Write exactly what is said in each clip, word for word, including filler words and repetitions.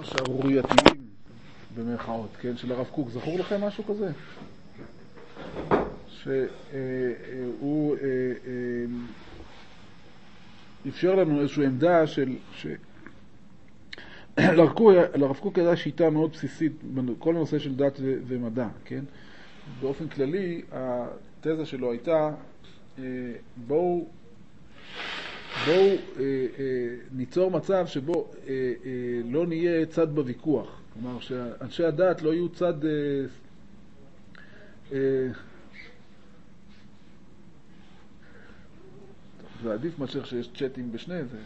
שערורייתיים במרכאות, כן, של הרב קוק. זכור לכם משהו כזה? שהוא אפשר לנו איזושהי עמדה של לרב קוק הייתה שיטה מאוד בסיסית בכל הנושא של דת ומדע, כן? באופן כללי התזה שלו הייתה בואו בואו ניצור מצב שבו לא נהיה צד בוויכוח, כלומר שאנשי הדת לא יהיו צד זה עדיף מאשר שיש צ'אטים בשני זה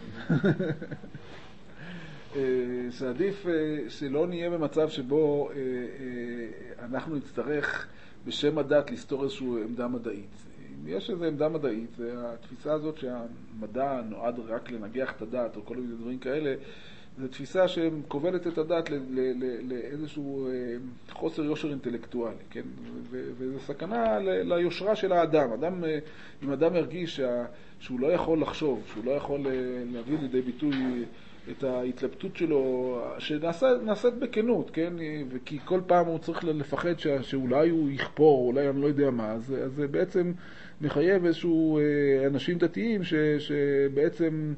שעדיף שלא נהיה במצב שבו אנחנו נצטרך בשם הדת לסתור איזושהי עמדה מדעית. אם יש איזו עמדה מדעית, התפיסה הזאת שהמדע נועד רק לנגח את הדת או כל מיני דברים כאלה, זו תפיסה שכובלת את הדת לאיזשהו חוסר יושר אינטלקטואלי, כן? וזו סכנה ליושרה של האדם. אדם, אם אדם ירגיש שהוא לא יכול לחשוב, שהוא לא יכול להביא לידי ביטוי את ההתלבטות שלו, שנעשית בכנות, כן? וכי כל פעם הוא צריך לפחד שאולי הוא יכפור, אולי אני לא יודע מה, אז זה בעצם מחייב איזשהו אנשים דתיים שבעצם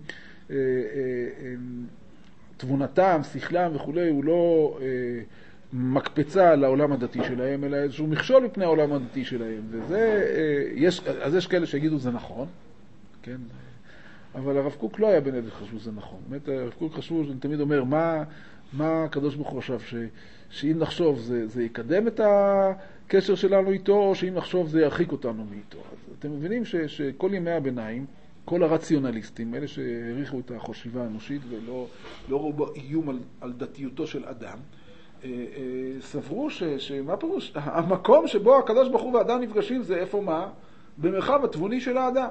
תבונתם, שכלם וכו' הוא לא מקפצה לעולם הדתי שלהם, אלא איזשהו מכשול מפני העולם הדתי שלהם. וזה, יש, אז יש כאלה שיגידו זה נכון, כן? אבל הרב קוק לא היה בין אלה חשבו זה נכון. באמת, הרב קוק חשבו, אני תמיד אומר, מה, מה הקדוש ברוך הוא חשב? ש, שאם נחשוב זה, זה יקדם את הקשר שלנו איתו, או שאם נחשוב זה ירחיק אותנו מאיתו. אז אתם מבינים ש, שכל ימי הביניים, כל הרציונליסטים, אלה שהעריכו את החשיבה האנושית ולא לא ראו איום על, על דתיותו של אדם, סברו ש, שמה פירוש? המקום שבו הקדוש ברוך הוא והאדם נפגשים זה איפה מה? במרחב התבוני של האדם.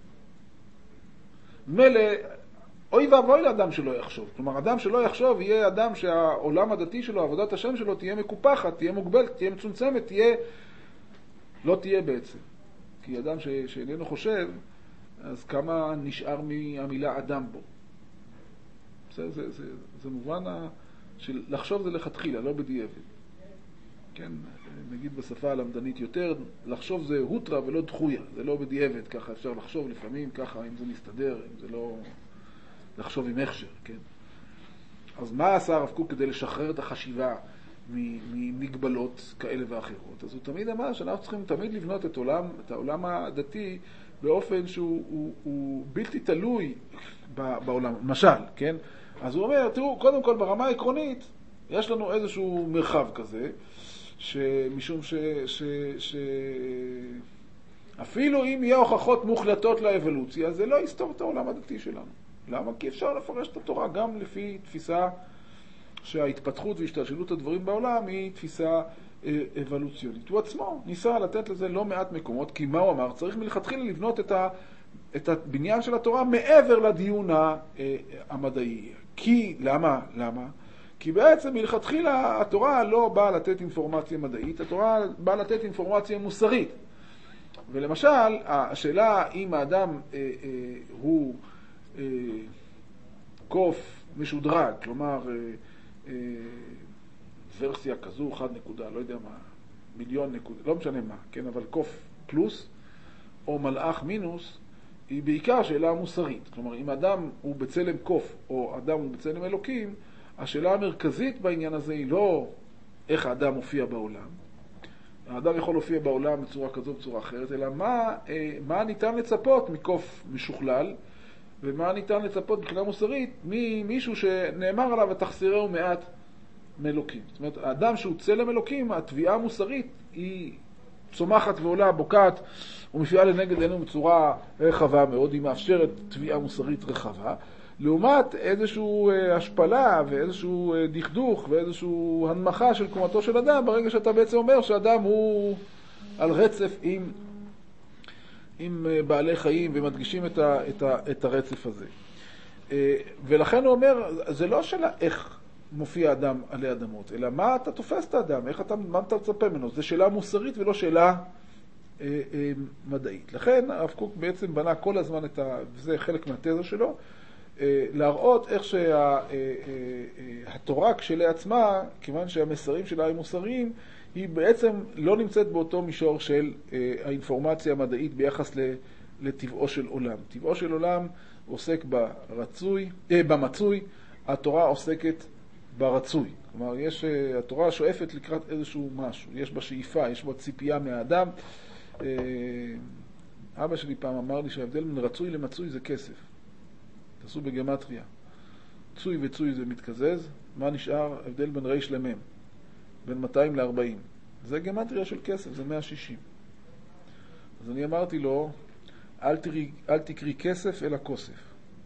מלא, אוי ואבוי לאדם שלא יחשוב. כלומר, אדם שלא יחשוב יהיה אדם שהעולם הדתי שלו, עבודת השם שלו, תהיה מקופחת, תהיה מוגבלת, תהיה מצומצמת, תהיה... לא תהיה בעצם. כי אדם ש... שאיננו חושב, אז כמה נשאר מהמילה אדם בו. זה, זה, זה, זה מובן ה... של לחשוב זה לכתחילה, לא בדיעבד. כן, נגיד בשפה הלמדנית יותר, לחשוב זה הוטרה ולא דחויה, זה לא בדיעבד, ככה אפשר לחשוב לפעמים, ככה אם זה מסתדר, אם זה לא לחשוב עם הכשר, כן? אז מה עשה הרב קוק כדי לשחרר את החשיבה ממגבלות כאלה ואחרות? אז הוא תמיד אמר שאנחנו צריכים תמיד לבנות את העולם, את העולם הדתי באופן שהוא הוא, הוא בלתי תלוי בעולם, למשל, כן? אז הוא אומר, תראו, קודם כל ברמה העקרונית, יש לנו איזשהו מרחב כזה, שמשום ש, ש, ש... אפילו אם יהיה הוכחות מוחלטות לאבולוציה, זה לא יסתור את העולם הדתי שלנו. למה? כי אפשר לפרש את התורה גם לפי תפיסה שההתפתחות והשתלשלות הדברים בעולם היא תפיסה אבולוציונית. הוא עצמו ניסה לתת לזה לא מעט מקומות, כי מה הוא אמר? צריך מלכתחילה לבנות את, ה, את הבניין של התורה מעבר לדיון המדעי. כי, למה? למה? כי בעצם מלכתחילה התורה לא באה לתת אינפורמציה מדעית, התורה באה לתת אינפורמציה מוסרית. ולמשל, השאלה אם האדם אה, אה, הוא אה, קוף משודרג, כלומר אה, אה, ורסיה כזו, אחד נקודה, לא יודע מה, מיליון נקודה, לא משנה מה, כן, אבל קוף פלוס או מלאך מינוס, היא בעיקר שאלה מוסרית. כלומר, אם אדם הוא בצלם קוף או אדם הוא בצלם אלוקים, השאלה המרכזית בעניין הזה היא לא איך האדם מופיע בעולם. האדם יכול להופיע בעולם בצורה כזו בצורה אחרת, אלא מה, מה ניתן לצפות מקוף משוכלל, ומה ניתן לצפות מבחינה מוסרית ממישהו שנאמר עליו ותחסירהו מעט מאלוקים. זאת אומרת, האדם שהוא צלם אלוקים, התביעה המוסרית היא צומחת ועולה, בוקעת, ומפיעה לנגד עינינו בצורה רחבה מאוד, היא מאפשרת תביעה מוסרית רחבה, לעומת איזשהו השפלה ואיזשהו דכדוך ואיזשהו הנמכה של קומתו של אדם, ברגע שאתה בעצם אומר שאדם הוא על רצף עם, עם בעלי חיים ומדגישים את, ה, את, ה, את הרצף הזה. ולכן הוא אומר, זה לא שאלה איך מופיע אדם עלי אדמות, אלא מה אתה תופס את האדם, איך אתה, מה אתה מצפה ממנו. זו שאלה מוסרית ולא שאלה אה, אה, מדעית. לכן הרב קוק בעצם בנה כל הזמן את ה... וזה חלק מהתזה שלו, להראות איך שהתורה כשלעצמה, כיוון שהמסרים שלה הם מוסריים, היא בעצם לא נמצאת באותו מישור של האינפורמציה המדעית ביחס לטבעו של עולם. טבעו של עולם עוסק ברצוי, במצוי, התורה עוסקת ברצוי. כלומר, יש, התורה שואפת לקראת איזשהו משהו, יש בה שאיפה, יש בה ציפייה מהאדם. אבא שלי פעם אמר לי שההבדל בין רצוי למצוי זה כסף. תעשו בגמטריה. צוי וצוי זה מתקזז, מה נשאר? הבדל בין ריש למם, בין מאתיים ל-ארבעים. זה גמטריה של כסף, זה מאה ושישים. אז אני אמרתי לו, אל, תראי, אל תקרי כסף אלא כוסף.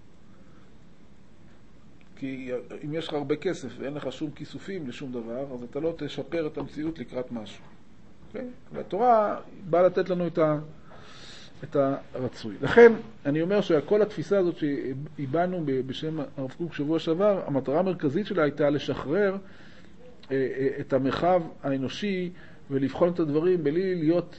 כי אם יש לך הרבה כסף ואין לך שום כיסופים לשום דבר, אז אתה לא תשפר את המציאות לקראת משהו. Okay? והתורה באה לתת לנו את, ה, את הרצוי. לכן אני אומר שכל התפיסה הזאת שהבאנו בשם הרב קוק שבוע שעבר, המטרה המרכזית שלה הייתה לשחרר את המרחב האנושי ולבחון את הדברים בלי להיות,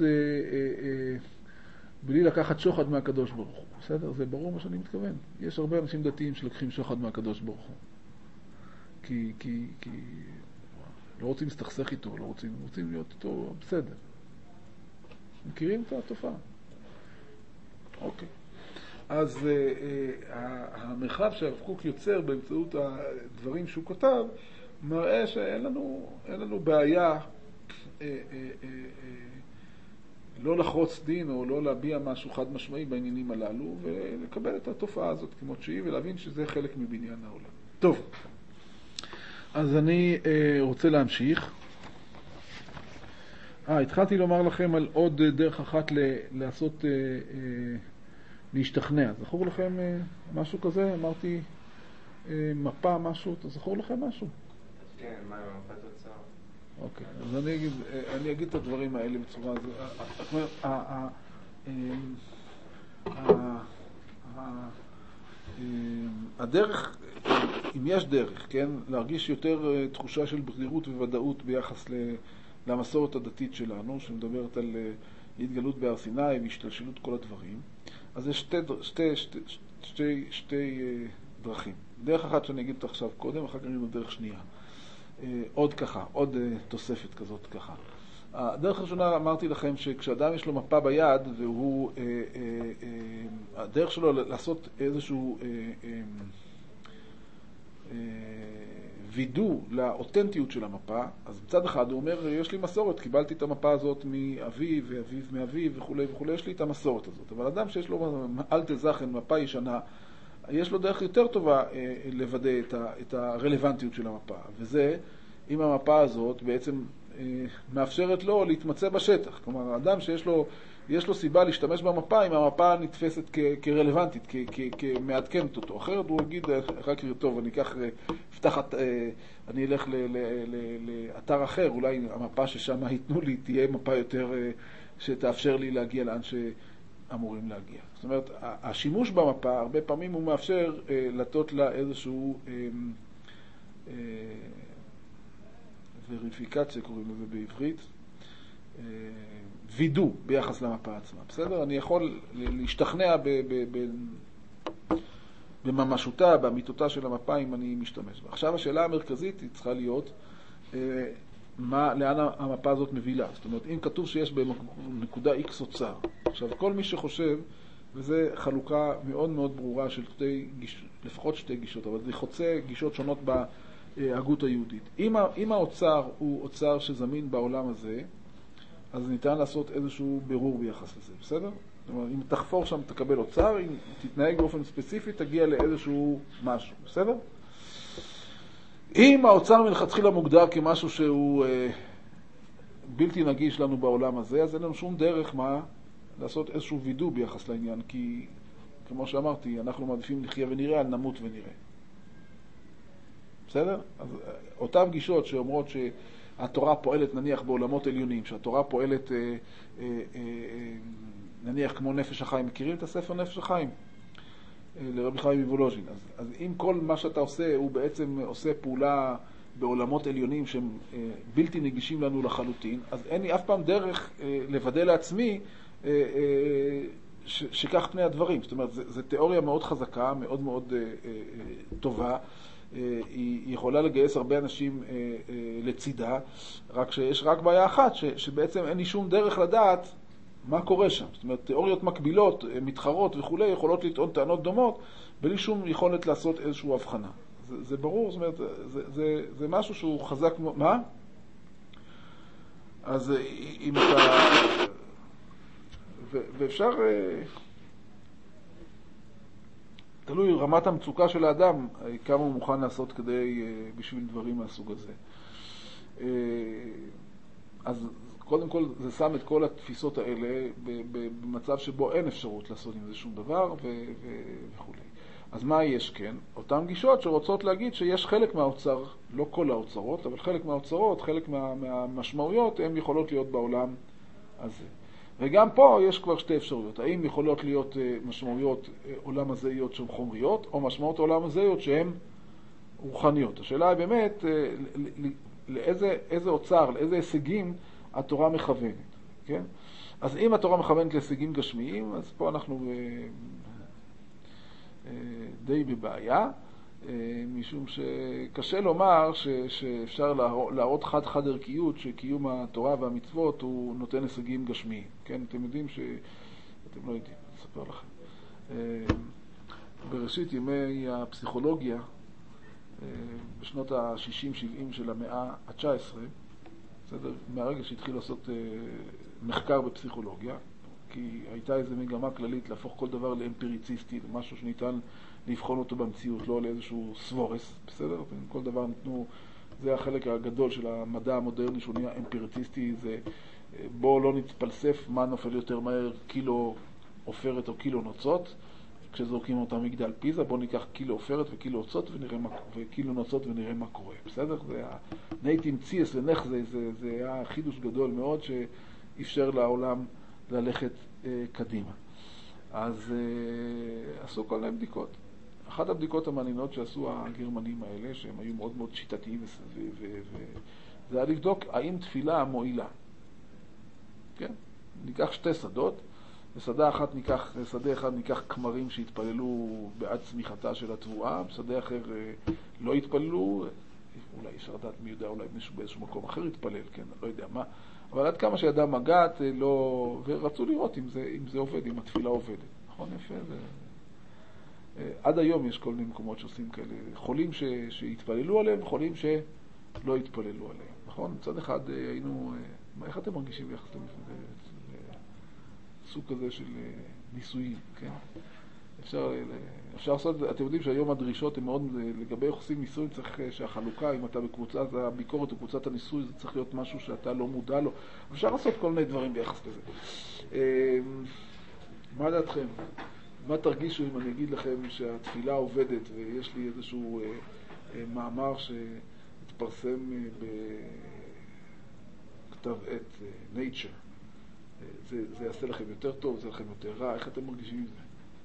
בלי לקחת שוחד מהקדוש ברוך הוא. בסדר? זה ברור מה שאני מתכוון. יש הרבה אנשים דתיים שלקחים שוחד מהקדוש ברוך הוא. כי, כי, כי לא רוצים להסתכסך איתו, לא רוצים, רוצים להיות איתו בסדר. מכירים את התופעה? אוקיי. אז uh, uh, המרחב שהרב קוק יוצר באמצעות הדברים שהוא כותב, מראה שאין לנו, אין לנו בעיה uh, uh, uh, uh, לא לחרוץ דין או לא להביע משהו חד משמעי בעניינים הללו, ולקבל את התופעה הזאת כמו שהיא, ולהבין שזה חלק מבניין העולם. טוב, אז אני uh, רוצה להמשיך. אה, התחלתי לומר לכם על עוד דרך אחת ל- לעשות, uh, uh, להשתכנע. זכור לכם uh, משהו כזה? אמרתי uh, מפה, משהו, זכור לכם משהו? כן, מה עם מפת תוצאה? אוקיי, אז אני אגיד, אני אגיד את הדברים האלה בצורה הזו. הדרך, אם יש דרך, כן, להרגיש יותר תחושה של בחירות וודאות ביחס למסורת הדתית שלנו, שמדברת על התגלות בהר סיני והשתלשלות כל הדברים, אז יש שתי, שתי, שתי, שתי, שתי דרכים. דרך אחת שאני אגיד עכשיו קודם, אחר כך נגיד דרך שנייה. עוד ככה, עוד תוספת כזאת ככה. הדרך הראשונה אמרתי לכם שכשאדם יש לו מפה ביד והוא, הדרך שלו לעשות איזשהו וידוא לאותנטיות של המפה, אז מצד אחד הוא אומר, יש לי מסורת, קיבלתי את המפה הזאת מאבי ואביו מאבי וכו' וכו', יש לי את המסורת הזאת. אבל אדם שיש לו אל תזכן, מפה ישנה, יש לו דרך יותר טובה אה, לוודא את, ה, את הרלוונטיות של המפה, וזה אם המפה הזאת בעצם אה, מאפשרת לו להתמצא בשטח. כלומר, האדם שיש לו, יש לו סיבה להשתמש במפה, אם המפה נתפסת כ, כרלוונטית, כ, כ, כמעדכנת אותו. אחרת הוא יגיד, רק טוב, אני אקח, אפתח, אה, אני אלך ל, ל, ל, לאתר אחר, אולי המפה ששם ייתנו לי תהיה מפה יותר אה, שתאפשר לי להגיע לאן ש... אמורים להגיע. זאת אומרת, השימוש במפה, הרבה פעמים הוא מאפשר אה, לתות לה איזשהו אה, אה, וריפיקציה, קוראים לזה בעברית, אה, וידוא ביחס למפה עצמה. בסדר? אני יכול להשתכנע ב, ב, ב, בממשותה, באמיתותה של המפה, אם אני משתמש בה. עכשיו, השאלה המרכזית היא צריכה להיות, אה, מה, לאן המפה הזאת מבילה. זאת אומרת, אם כתוב שיש בנקודה X אוצר, עכשיו, כל מי שחושב, וזו חלוקה מאוד מאוד ברורה של שתי גיש, לפחות שתי גישות, אבל זה חוצה גישות שונות בהגות היהודית. אם, אם האוצר הוא אוצר שזמין בעולם הזה, אז ניתן לעשות איזשהו בירור ביחס לזה, בסדר? זאת אומרת, אם תחפור שם תקבל אוצר, אם תתנהג באופן ספציפי תגיע לאיזשהו משהו, בסדר? אם האוצר מלכתחילה מוגדר כמשהו שהוא אה, בלתי נגיש לנו בעולם הזה, אז אין לנו שום דרך מה לעשות איזשהו וידוא ביחס לעניין, כי כמו שאמרתי, אנחנו מעדיפים לחיה ונראה, על נמות ונראה. בסדר? אז אותן גישות שאומרות שהתורה פועלת נניח בעולמות עליונים, שהתורה פועלת אה, אה, אה, נניח כמו נפש החיים, מכירים את הספר נפש החיים? לרבי חיים מוולוז'ין. אז, אז אם כל מה שאתה עושה הוא בעצם עושה פעולה בעולמות עליונים שהם אה, בלתי נגישים לנו לחלוטין, אז אין לי אף פעם דרך אה, לוודא לעצמי אה, אה, ש, שכך פני הדברים. זאת אומרת, זו תיאוריה מאוד חזקה, מאוד מאוד אה, אה, טובה. אה, היא יכולה לגייס הרבה אנשים אה, אה, לצידה, רק שיש רק בעיה אחת, ש, שבעצם אין לי שום דרך לדעת מה קורה שם. זאת אומרת, תיאוריות מקבילות, מתחרות וכו', יכולות לטעון טענות דומות, בלי שום יכולת לעשות איזושהי הבחנה. זה, זה ברור, זאת אומרת, זה, זה, זה משהו שהוא חזק... מה? אז אם אתה... ו, ואפשר... תלוי רמת המצוקה של האדם, כמה הוא מוכן לעשות כדי, בשביל דברים מהסוג הזה. אז קודם כל זה שם את כל התפיסות האלה במצב שבו אין אפשרות לעשות עם זה שום דבר וכו'. אז מה יש כן? אותן גישות שרוצות להגיד שיש חלק מהאוצר, לא כל האוצרות, אבל חלק מהאוצרות, חלק מה, מהמשמעויות, הן יכולות להיות בעולם הזה. וגם פה יש כבר שתי אפשרויות. האם יכולות להיות משמעויות עולם הזהיות שהן חומריות, או משמעות עולם הזהיות שהן רוחניות. השאלה היא באמת לאיזה איזה אוצר, לאיזה הישגים התורה מכוונת. כן? אז אם התורה מכוונת להישגים גשמיים, אז פה אנחנו די בבעיה, משום שקשה לומר ש, שאפשר להראות חד חד ערכיות שקיום התורה והמצוות הוא נותן הישגים גשמיים. כן, אתם יודעים ש... אתם לא יודעים, אני אספר לכם. בראשית ימי הפסיכולוגיה, בשנות ה-שישים שבעים של המאה ה-תשע עשרה, בסדר? מהרגע שהתחיל לעשות מחקר בפסיכולוגיה, כי הייתה איזו מגמה כללית להפוך כל דבר לאמפיריציסטי, למשהו שניתן לבחון אותו במציאות, לא לאיזשהו סבורס, בסדר? כל דבר נתנו, זה החלק הגדול של המדע המודרני שהוא נהיה אמפיריציסטי, זה בואו לא נתפלסף מה נופל יותר מהר, קילו עופרת או קילו נוצות, כשזורקים אותם מגדל פיזה, בואו ניקח קילו עופרת וקילו נוצות ונראה מה, וקילו נוצות ונראה מה קורה, בסדר? זה נייטים ציאס לנך, זה, זה, זה היה חידוש גדול מאוד שאפשר לעולם ללכת אה, קדימה. אז אה, עשו כל מיני בדיקות. אחת הבדיקות המעניינות שעשו הגרמנים האלה, שהם היו מאוד מאוד שיטתיים, ו- ו- ו- זה היה לבדוק האם תפילה מועילה. כן? ניקח שתי שדות, בשדה אחת ניקח, בשדה אחד ניקח כמרים שהתפללו בעד צמיחתה של התבואה, בשדה אחר אה, לא התפללו, אולי יש לדעת מי יודע, אולי מישהו באיזשהו מקום אחר התפלל, כן, לא יודע מה. אבל עד כמה שידע מגעת, לא... ורצו לראות אם זה, אם זה עובד, אם התפילה עובדת. נכון, יפה. ו... עד היום יש כל מיני מקומות שעושים כאלה. חולים ש... שהתפללו עליהם, חולים שלא התפללו עליהם. נכון? מצד אחד היינו... איך אתם מרגישים ביחס לסוג כזה של ניסויים, כן? אפשר, אפשר לעשות, אתם יודעים שהיום הדרישות הן מאוד, לגבי יחסים ניסויים צריך שהחלוקה, אם אתה בקבוצה, זה הביקורת או קבוצת הניסוי, זה צריך להיות משהו שאתה לא מודע לו. אפשר לעשות כל מיני דברים ביחס לזה. מה דעתכם? מה תרגישו אם אני אגיד לכם שהתפילה עובדת ויש לי איזשהו מאמר שהתפרסם בכתב עת Nature? זה, זה יעשה לכם יותר טוב, זה לכם יותר רע, איך אתם מרגישים עם זה?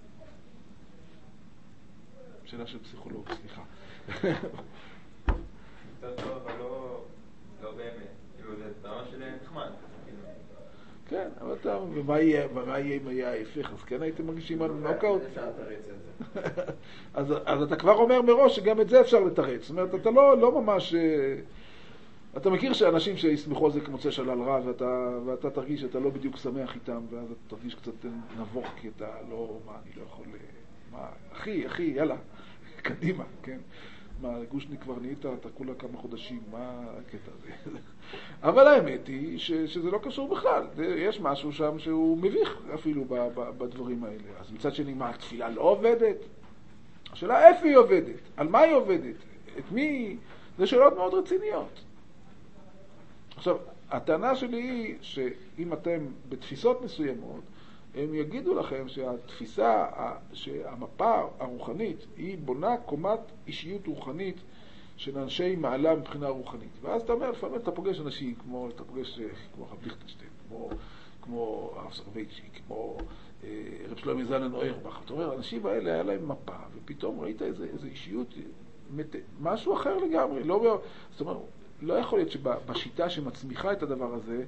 שאלה של פסיכולוג, סליחה. יותר טוב, אבל לא, לא באמת. כאילו, זה דבר של נחמד. כן, אבל אתה, ומה יהיה, ומה יהיה אם היה ההפך? אז כן הייתם מרגישים על נוקאוט? אפשר לתרץ את זה. אז, אז אתה כבר אומר מראש שגם את זה אפשר לתרץ. זאת אומרת, אתה לא, לא ממש... אתה מכיר שאנשים שיסמכו על זה כמוצא שלל רע, ואתה, ואתה תרגיש שאתה לא בדיוק שמח איתם, ואז אתה תרגיש קצת נבוך, כי אתה לא, מה, אני לא יכול... מה, אחי, אחי, יאללה, קדימה, כן? מה, גושניק כבר נהיית, אתה כולה כמה חודשים, מה הקטע הזה? אבל האמת היא ש, שזה לא קשור בכלל. יש משהו שם שהוא מביך אפילו ב, ב, בדברים האלה. אז מצד שני, מה, התפילה לא עובדת? השאלה איפה היא עובדת? על מה היא עובדת? את מי? זה שאלות מאוד רציניות. עכשיו, הטענה שלי היא שאם אתם בתפיסות מסוימות, הם יגידו לכם שהתפיסה, שהמפה הרוחנית היא בונה קומת אישיות רוחנית של אנשי מעלה מבחינה רוחנית. ואז אתה אומר, לפעמים אתה פוגש אנשים כמו, אתה פוגש כמו הרב ליכטנשטיין, כמו, כמו הרב סולובייצ'יק, כמו אה, רב שלמה זלמן אוירבך. אתה אומר, האנשים האלה היה להם מפה, ופתאום ראית איזו איזו אישיות, משהו אחר לגמרי. לא, זאת אומרת, לא יכול להיות שבשיטה שמצמיחה את הדבר הזה,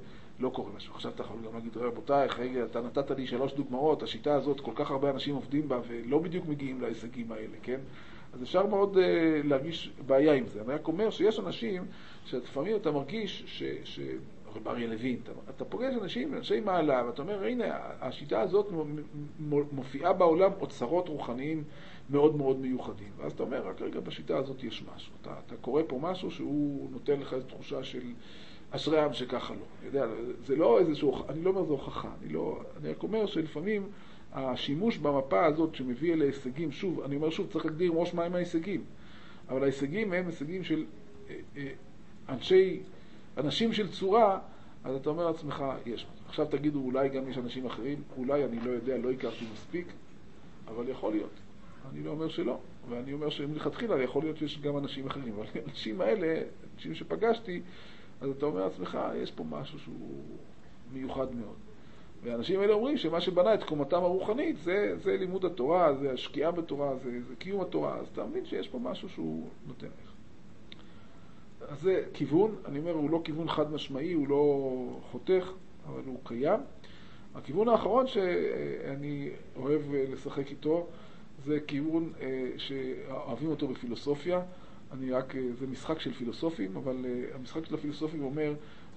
לא קורה משהו. עכשיו אתה יכול גם להגיד, רבותיי, רגע, אתה נתת לי שלוש דוגמאות, השיטה הזאת, כל כך הרבה אנשים עובדים בה ולא בדיוק מגיעים להישגים האלה, כן? אז אפשר מאוד uh, להרגיש בעיה עם זה. אני רק אומר שיש אנשים שלפעמים אתה מרגיש ש... ש... רב אריה לוין, אתה, אתה פוגש אנשים, אנשי מעלה, ואתה אומר, הנה, השיטה הזאת מופיעה בעולם אוצרות רוחניים מאוד מאוד מיוחדים. ואז אתה אומר, רק רגע, בשיטה הזאת יש משהו. אתה, אתה קורא פה משהו שהוא נותן לך איזו תחושה של אשרי העם שככה לא. אני יודע, זה לא איזשהו, אני לא אומר זו הוכחה, אני לא, אני רק אומר שלפעמים השימוש במפה הזאת שמביא אלה הישגים, שוב, אני אומר שוב, צריך להגדיר ראש מהם ההישגים. אבל ההישגים הם הישגים של אנשי, אנשים של צורה, אז אתה אומר לעצמך, יש. עכשיו תגידו, אולי גם יש אנשים אחרים, אולי, אני לא יודע, לא הכרתי מספיק, אבל יכול להיות. אני לא אומר שלא, ואני אומר שמלכתחילה יכול להיות שיש גם אנשים אחרים, אבל האנשים האלה, אנשים שפגשתי, אז אתה אומר לעצמך, יש פה משהו שהוא מיוחד מאוד. והאנשים האלה אומרים שמה שבנה את קומתם הרוחנית, זה, זה לימוד התורה, זה השקיעה בתורה, זה, זה קיום התורה, אז אתה מבין שיש פה משהו שהוא נותן לך. אז זה כיוון, אני אומר, הוא לא כיוון חד משמעי, הוא לא חותך, אבל הוא קיים. הכיוון האחרון שאני אוהב לשחק איתו, זה כיוון שאוהבים אותו בפילוסופיה. אני רק, זה משחק של פילוסופים, אבל המשחק של הפילוסופים אומר,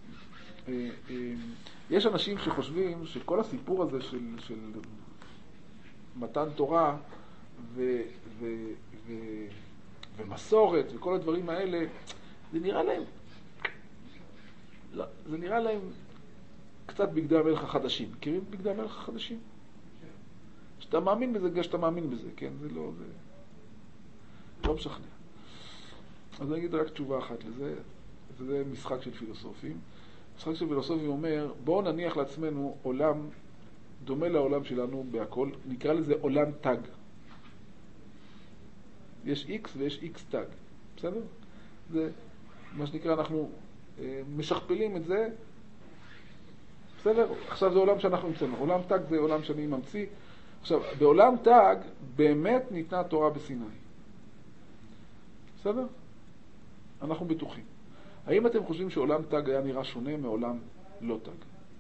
יש אנשים שחושבים שכל הסיפור הזה של, של מתן תורה ו, ו, ו, ומסורת וכל הדברים האלה, זה נראה להם, לא, זה נראה להם קצת בגדי המלך החדשים. מכירים בגדי המלך החדשים? שאתה מאמין בזה, גם שאתה מאמין בזה, כן? זה לא, זה לא משכנע. אז אני אגיד רק תשובה אחת לזה, זה משחק של פילוסופים. משחק של פילוסופים אומר, בואו נניח לעצמנו עולם דומה לעולם שלנו בהכל, נקרא לזה עולם תג. יש X ויש X תג, בסדר? זה מה שנקרא, אנחנו אה, משכפלים את זה, בסדר? עכשיו זה עולם שאנחנו נמצאנו. עולם תג זה עולם שאני ממציא. עכשיו, בעולם תג באמת ניתנה תורה בסיני. בסדר? אנחנו בטוחים. האם אתם חושבים שעולם תג היה נראה שונה מעולם לא תג?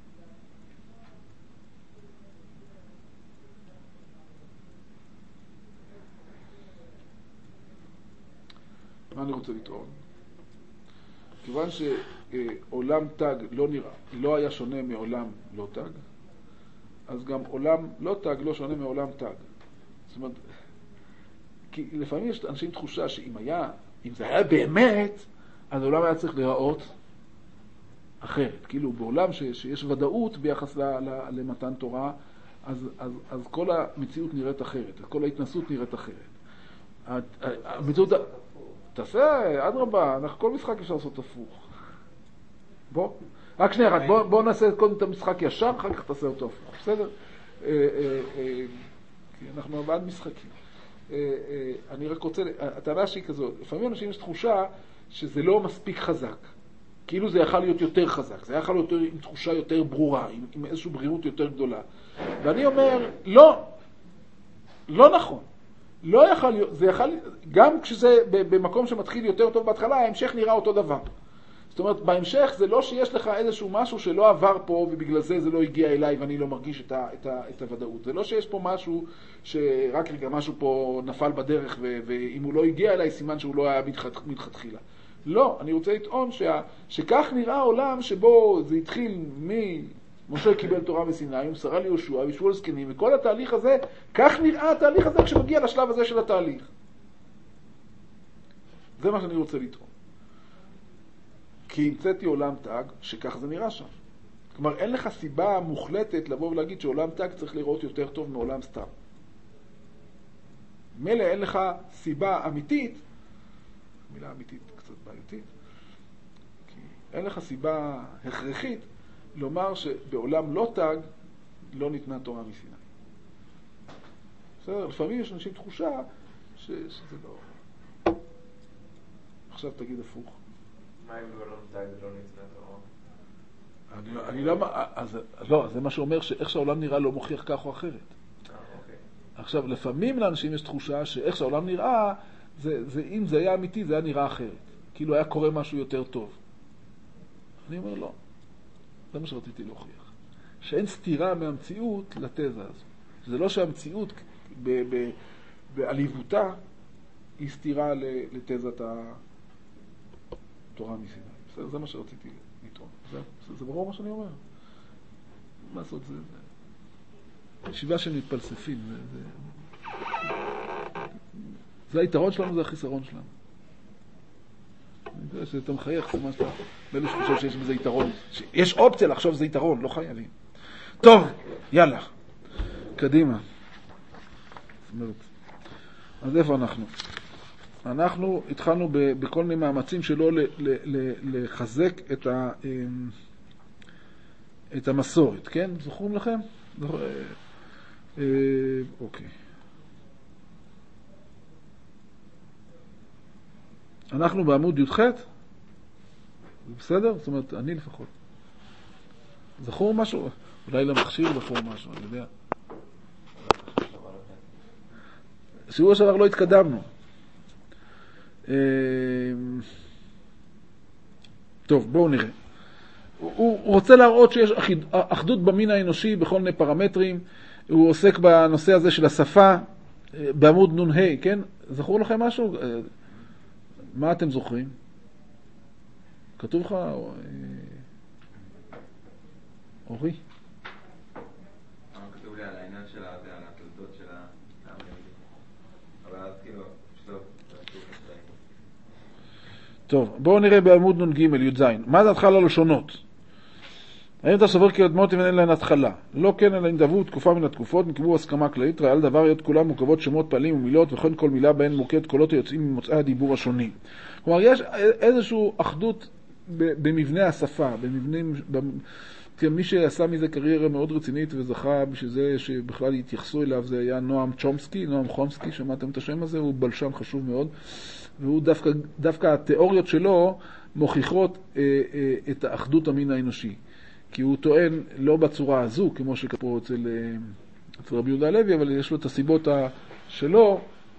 מה אני רוצה לטעון? כיוון שעולם תג לא נראה, לא היה שונה מעולם לא תג, אז גם עולם לא תג לא שונה מעולם תג. זאת אומרת, כי לפעמים יש אנשים תחושה שאם היה, אם זה היה באמת, אז העולם היה צריך להיראות אחרת. כאילו בעולם ש, שיש ודאות ביחס ל, ל, למתן תורה, אז, אז, אז כל המציאות נראית אחרת, כל ההתנסות נראית אחרת. המציאות... תעשה, אדרבה, אנחנו כל משחק אפשר לעשות הפוך. בוא, רק שנייה, רק בוא, בוא נעשה קודם את המשחק ישר, אחר כך תעשה אותו הפוך, בסדר? כי אנחנו בעד משחקים. אני רק רוצה, הטענה שהיא כזאת, לפעמים אנשים יש תחושה שזה לא מספיק חזק. כאילו זה יכול להיות יותר חזק, זה יכול להיות יותר, עם תחושה יותר ברורה, עם, עם איזושהי בריאות יותר גדולה. ואני אומר, לא, לא נכון. לא יכול להיות, זה יכול, גם כשזה במקום שמתחיל יותר טוב בהתחלה, ההמשך נראה אותו דבר. זאת אומרת, בהמשך זה לא שיש לך איזשהו משהו שלא עבר פה, ובגלל זה זה לא הגיע אליי ואני לא מרגיש את, ה, את, ה, את הוודאות. זה לא שיש פה משהו שרק רגע משהו פה נפל בדרך, ו, ואם הוא לא הגיע אליי, סימן שהוא לא היה מלכתחילה. לא, אני רוצה לטעון שה, שכך נראה העולם שבו זה התחיל מ... משה קיבל תורה מסיני, הוא מסרה ליהושע, וישבו על זקנים, וכל התהליך הזה, כך נראה התהליך הזה כשמגיע לשלב הזה של התהליך. זה מה שאני רוצה לטעון. כי המצאתי עולם תג, שכך זה נראה שם. כלומר, אין לך סיבה מוחלטת לבוא ולהגיד שעולם תג צריך לראות יותר טוב מעולם סתם. מילא אין לך סיבה אמיתית, מילה אמיתית קצת בעייתית, כי אין לך סיבה הכרחית, לומר שבעולם לא תג לא ניתנה תורה מסיני. בסדר? לפעמים יש אנשים תחושה ש... שזה לא... עכשיו תגיד הפוך. מה אם בעולם תג לא ניתנה תורה? אני, אני לא... אז, לא, זה מה שאומר שאיך שהעולם נראה לא מוכיח כך או אחרת. אה, אוקיי. עכשיו, לפעמים לאנשים יש תחושה שאיך שהעולם נראה, זה, זה, אם זה היה אמיתי, זה היה נראה אחרת. כאילו היה קורה משהו יותר טוב. אני אומר לא. זה מה שרציתי להוכיח. שאין סתירה מהמציאות לתזה הזו. זה לא שהמציאות ב- ב- בעליבותה היא סתירה לתזת התורה מסיני. בסדר, זה מה שרציתי לטעון. זה, זה, זה ברור מה שאני אומר. מה לעשות? זה, זה... ישיבה של מתפלספים. זה, זה... זה היתרון שלנו, זה החיסרון שלנו. אני יודע שאתה מחייך, זה מה שאתה... באלו שחושב שיש בזה יתרון. יש אופציה לחשוב שזה יתרון, לא חייבים. טוב, יאללה. קדימה. אז איפה אנחנו? אנחנו התחלנו בכל מיני מאמצים שלו לחזק את ה... את המסורת, כן? זוכרים לכם? אוקיי. אנחנו בעמוד י"ח, בסדר? זאת אומרת, אני לפחות. זכור משהו? אולי למכשיר זכור משהו, אני יודע. שבוע שעבר לא התקדמנו. טוב, בואו נראה. הוא רוצה להראות שיש אחדות במין האנושי בכל מיני פרמטרים. הוא עוסק בנושא הזה של השפה בעמוד נ"ה, כן? זכור לכם משהו? מה אתם זוכרים? כתוב לך, אורי? כתוב לי על העניין של הזה, על התולדות של העם היהודי. אבל אז כאילו, טוב, טוב, בואו נראה בעמוד נ"ג, י"ז. מה דעתך על הלשונות? האם אתה סובר כי אדמות אם אין להן התחלה? לא כן, אלא נדבו תקופה מן התקופות, נקבעו הסכמה כללית, ראה על דבר היות כולם מורכבות שמות פעלים ומילות, וכן כל מילה בהן מוקד קולות היוצאים ממוצאי הדיבור השונים. כלומר, יש איזושהי אחדות במבנה השפה, במבנים, מי שעשה מזה קריירה מאוד רצינית וזכה בשביל זה שבכלל התייחסו אליו, זה היה נועם צ'ומסקי, נועם חומסקי, שמעתם את השם הזה, הוא בלשן חשוב מאוד, והוא דווקא, דווקא התיאוריות שלו מוכיחות אה, אה, את האחדות המין האנושי. כי הוא טוען לא בצורה הזו, כמו שכפו אצל, אצל רבי יהודה הלוי, אבל יש לו את הסיבות שלו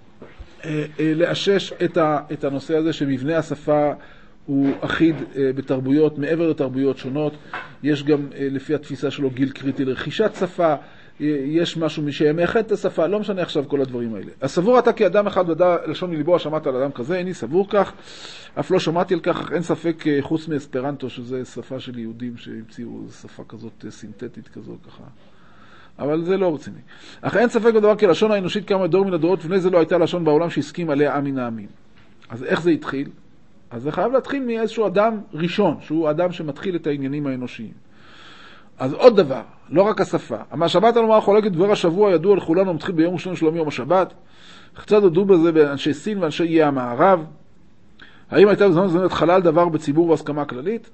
לאשש את, ה, את הנושא הזה שמבנה השפה הוא אחיד בתרבויות, מעבר לתרבויות שונות. יש גם לפי התפיסה שלו גיל קריטי לרכישת שפה, יש משהו שמאחד את השפה, לא משנה עכשיו כל הדברים האלה. הסבור אתה כי אדם אחד ודע לשון מליבו, שמעת על אדם כזה, איני סבור כך, אף לא שמעתי על כך, אין ספק חוץ מאספרנטו, שזה שפה של יהודים שהמציאו שפה כזאת סינתטית כזאת ככה. אבל זה לא רציני. אך אין ספק בדבר כי לשון האנושית קמה דור מן הדורות, ולפני זה לא הייתה לשון בעולם שהסכים עליה עם מן העמים. אז איך זה התחיל? אז זה חייב להתחיל מאיזשהו אדם ראשון, שהוא אדם שמתחיל את העניינים האנושיים. אז עוד דבר, לא רק השפה. מה שבת על מה חולקת דבר השבוע ידוע לכולנו, מתחיל ביום ראשון שלום יום השבת. קצת הודו בזה באנשי סין ואנשי איי המערב. האם הייתה בזמן זמן התחלה על דבר בציבור והסכמה כללית?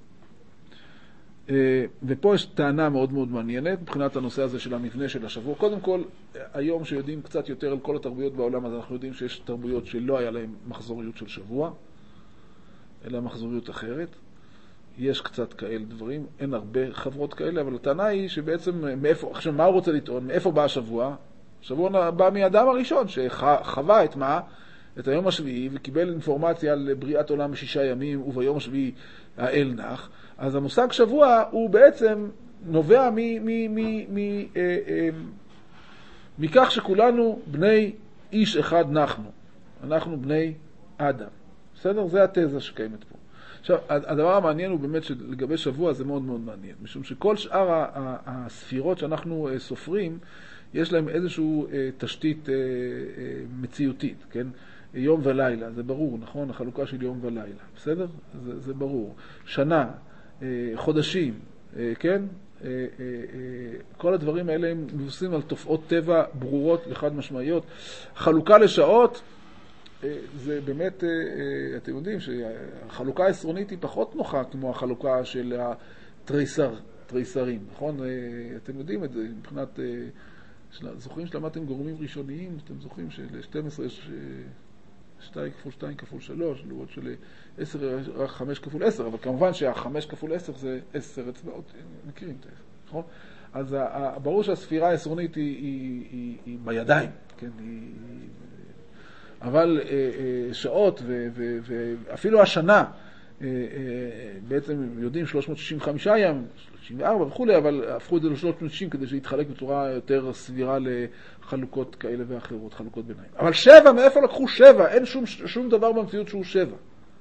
ופה יש טענה מאוד מאוד מעניינת מבחינת הנושא הזה של המבנה של השבוע. קודם כל, היום שיודעים קצת יותר על כל התרבויות בעולם, אז אנחנו יודעים שיש תרבויות שלא היה להם מחזוריות של שבוע, אלא מחזוריות אחרת. יש קצת כאלה דברים, אין הרבה חברות כאלה, אבל הטענה היא שבעצם, מאיפה, עכשיו מה הוא רוצה לטעון? מאיפה בא השבוע? השבוע בא מאדם הראשון שחווה את מה? את היום השביעי, וקיבל אינפורמציה על בריאת עולם בשישה ימים, וביום השביעי האל נח. אז המושג שבוע הוא בעצם נובע מ, מ, מ, מ, אה, אה, מכך שכולנו בני איש אחד נחנו. אנחנו בני אדם. בסדר? זה התזה שקיימת פה. עכשיו, הדבר המעניין הוא באמת שלגבי שבוע זה מאוד מאוד מעניין, משום שכל שאר הספירות שאנחנו סופרים, יש להם איזושהי תשתית מציאותית, כן? יום ולילה, זה ברור, נכון? החלוקה של יום ולילה, בסדר? זה, זה ברור. שנה, חודשים, כן? כל הדברים האלה הם מבוססים על תופעות טבע ברורות וחד משמעיות. חלוקה לשעות, זה באמת, אתם יודעים שהחלוקה העשרונית היא פחות נוחה כמו החלוקה של התריסר, תריסרים, נכון? אתם יודעים את זה, מבחינת, זוכרים שלמדתם גורמים ראשוניים, אתם זוכרים של-שתים עשרה יש שתיים כפול שתיים כפול שלוש, לעומת של עשר רק חמש כפול עשר, אבל כמובן שהחמש כפול עשר זה עשר אצבעות, מכירים את זה, נכון? אז ברור שהספירה העשרונית היא, היא, היא, היא בידיים, כן? היא, אבל שעות ואפילו השנה בעצם יודעים שלוש מאות שישים וחמישה ים, שישים וארבע וכו', אבל הפכו את זה ל-שלוש מאות שישים כדי שיתחלק בצורה יותר סבירה לחלוקות כאלה ואחרות, חלוקות ביניים. אבל שבע, מאיפה לקחו שבע? אין שום, שום דבר במציאות שהוא שבע.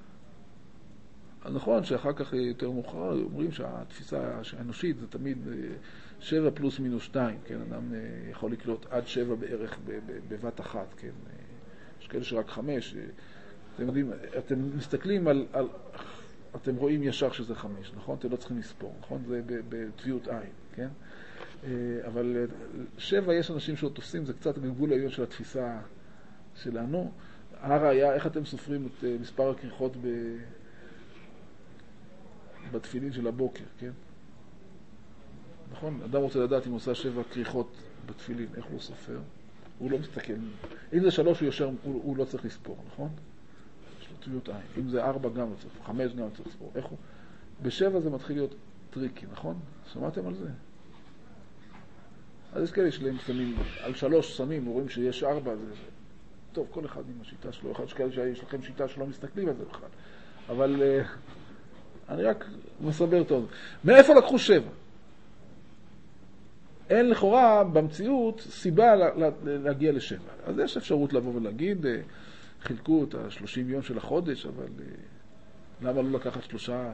אז נכון שאחר כך יותר מאוחר אומרים שהתפיסה האנושית זה תמיד שבע פלוס מינוס שתיים, כן? אדם יכול לקלוט עד שבע בערך בבת אחת, כן? יש כאלה שרק חמש. אתם יודעים, אתם מסתכלים על, על, אתם רואים ישר שזה חמש, נכון? אתם לא צריכים לספור, נכון? זה בטבעות עין, כן? אבל שבע יש אנשים שעוד תופסים, זה קצת הגבול העליון של התפיסה שלנו. הראיה, איך אתם סופרים את מספר הכריכות ב... בתפילין של הבוקר, כן? נכון? אדם רוצה לדעת אם הוא עושה שבע כריכות בתפילין, איך הוא סופר? הוא לא מסתכל. אם זה שלוש, הוא, ישר, הוא, הוא לא צריך לספור, נכון? יש לו טבעות עין. אם זה ארבע, גם לא צריך, חמש גם לא צריך לספור. איך הוא? בשבע זה מתחיל להיות טריקי, נכון? שמעתם על זה? אז יש כאלה שלהם שמים, על שלוש שמים, רואים שיש ארבע, זה... טוב, כל אחד עם השיטה שלו. אחד שכאלה שיש לכם שיטה שלא מסתכלים על זה בכלל. אבל... אני רק מסבר טוב. מאיפה לקחו שבע? אין לכאורה במציאות סיבה להגיע לשבע. אז יש אפשרות לבוא ולהגיד, חילקו את השלושים יום של החודש, אבל למה לא לקחת שלושה,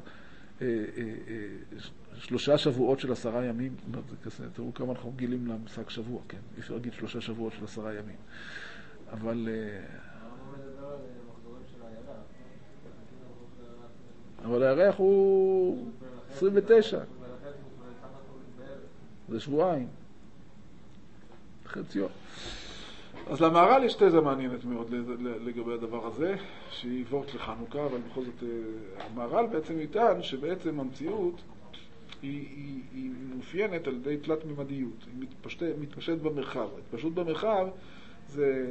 שלושה שבועות של עשרה ימים? זה כזה, תראו כמה אנחנו גילים למושג שבוע, כן? אי אפשר להגיד שלושה שבועות של עשרה ימים. אבל... אבל הירח הוא עשרים ותשע. זה שבועיים. חציו. אז למהר"ל יש תזה מעניינת מאוד לגבי הדבר הזה, שהיא וורט לחנוכה, אבל בכל זאת המהר"ל בעצם יטען שבעצם המציאות היא, היא, היא מופיינת על ידי תלת ממדיות. היא מתפשט, מתפשט במרחב. התפשט במרחב זה